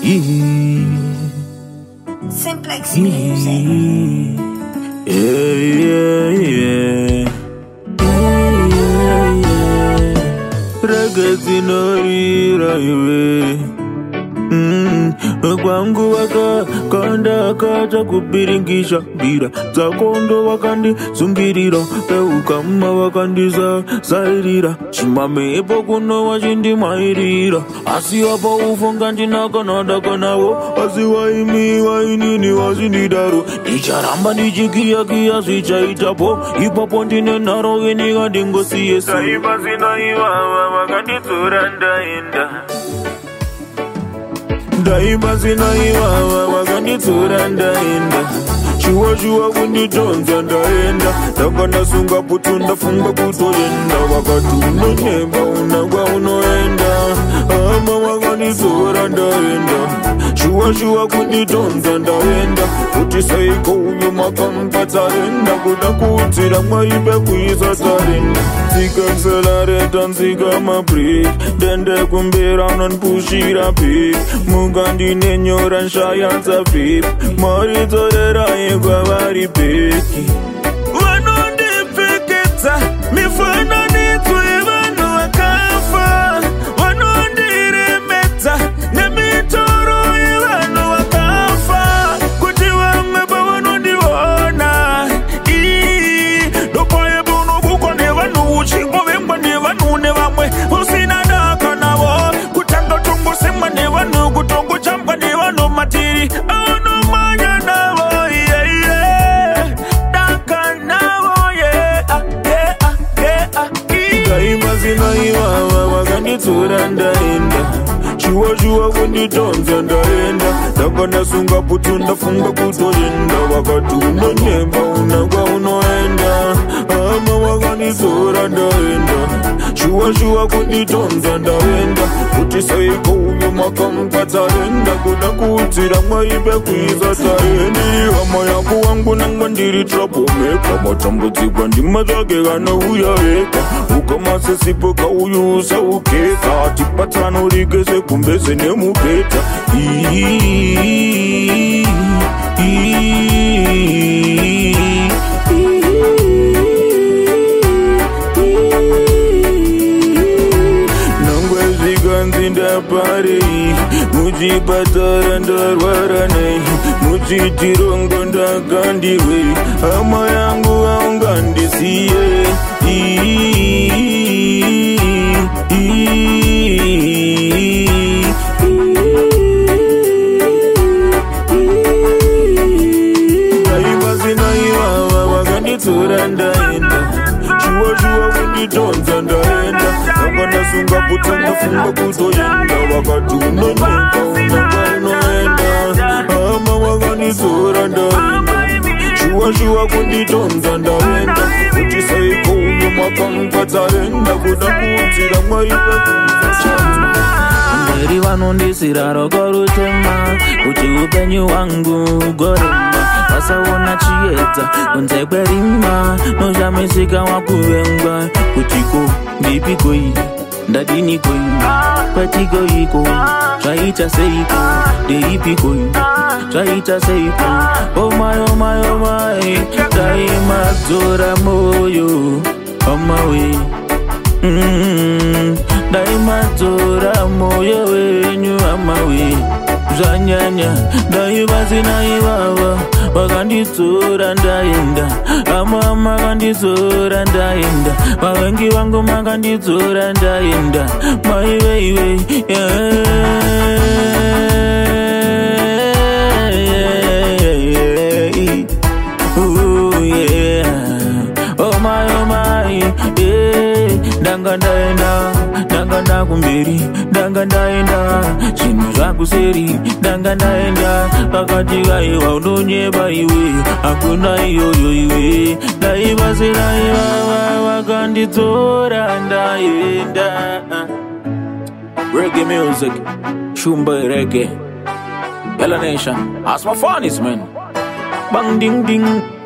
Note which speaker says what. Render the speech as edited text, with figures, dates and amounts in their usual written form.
Speaker 1: Simplex Music.
Speaker 2: Ragazzi norira iwe kwangu wakakanda kacha kubiringisha bira dzakondo wakandizungirira peukama wakandizairira chimamhepo kuno wachindimairira asi apa ufunga ndinakanadaka nawo asi wainini wazindidaro ndicharamba ndichikiyakiya zvichaitapo ipapo ndine nharo venika ndingosiye saiva zinaivava vakandidzora ndaenda Daima zina iwawa wakandidzora ndaenda Shuwa kunditonza ndaenda Ndanga ndasunga putu ndafunga kutoenda Wakati unonyemba unagwa unoenda Ama wakandidzora ndaenda Shuwa kunditonza ndaenda Kuti saiko uyu makampatsarenda Kuda kuutira mwaibe kuisa tarenda Tsika accelerator ntsika mabreak Dende kumbera unanpushira pik Mugandine nyora nshayanza vip Maridzorera yekwavari peki Vanondipeketa mifananidzo yevanhu vakafa Vanondiremeta nemitoro yevanhu vakafa Kuti vamwe pavanondiona Ndopaye bunobukwa nevanhu uchingovengwa nevanhu nevamwe usina daka navo Kutanga tongosemwa nevanhu kutongo chambwa nevanhu matiri Anomanya navo Daka navo Daima zina iwawa wakandidzora ndaenda Shuwa kunditonza ndaenda Ndanga ndasunga putu ndafunga kutoenda Wakati unonyemba unagwa unoenda Ama wakandidzora ndaenda Shuwa kunditonza ndaenda Kuti saiko uyu makampatsarenda Kuda kuutira mwaibe kuisa tarendi Hama yako wangu nanga ndiri troublemaker Matambudzikwa ndimatsvake kanouya veka Ukamasesipo kauyu usaukeka Tipatsano rigese kumbese nemubheta Nangwezvikanzi ndaparei Muchipatara ndarwara nei Muchitirongo ndakandiwei Hama yangu haungandisiye Daima zina iwawa wakandidzora ndaenda Shuwa kunditonza ndaenda Ndanga ndasunga putu ndafunga kutoenda Wakati unonyemba unagwa unoenda Ama wakandidzora ndaenda Shuwa kunditonza ndaenda Kuti saiko uyu makampatsarenda Kuda kuutira mwaibe kuisa Mberi vanondisira roko rutema Kuti upenyu wangu ugorema Vasaona chiedza kunze kwerima Noshamisika wakuvengwa Kutiko ndipiko iyi Ndadiniko iyi Kwetiko iko Zvaita seiko Ndeipiko iyi Zvaita seiko Oh my Daimadzora moyo On my way Daimadzora moyo wenyu On my way Zvanyanya Daivazina ivava Vakandidzora ndaenda Ama makandidzora ndaenda Vavengi vangu makandidzora ndaenda Maiweiwei Oh my Ndanga ndaenda kumberi Ndanga ndaenda Zvinhu zvakuseri Ndanga ndaenda Pakati kaiwa unonyeba iwe Hakuna iyoyo iwe Daiva zina ivava vakandidzora ndaenda Reggae music Shumba reggae Yellow Nation As my fun is man Bang ding ding